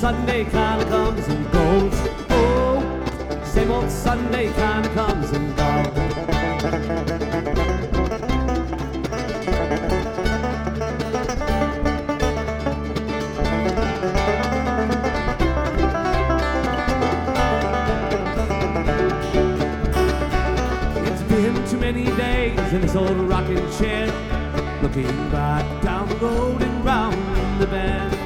Sunday kinda comes and goes. Oh, same old Sunday kinda comes and goes. It's been too many days in this old rocking chair, looking back down the road and round the bend.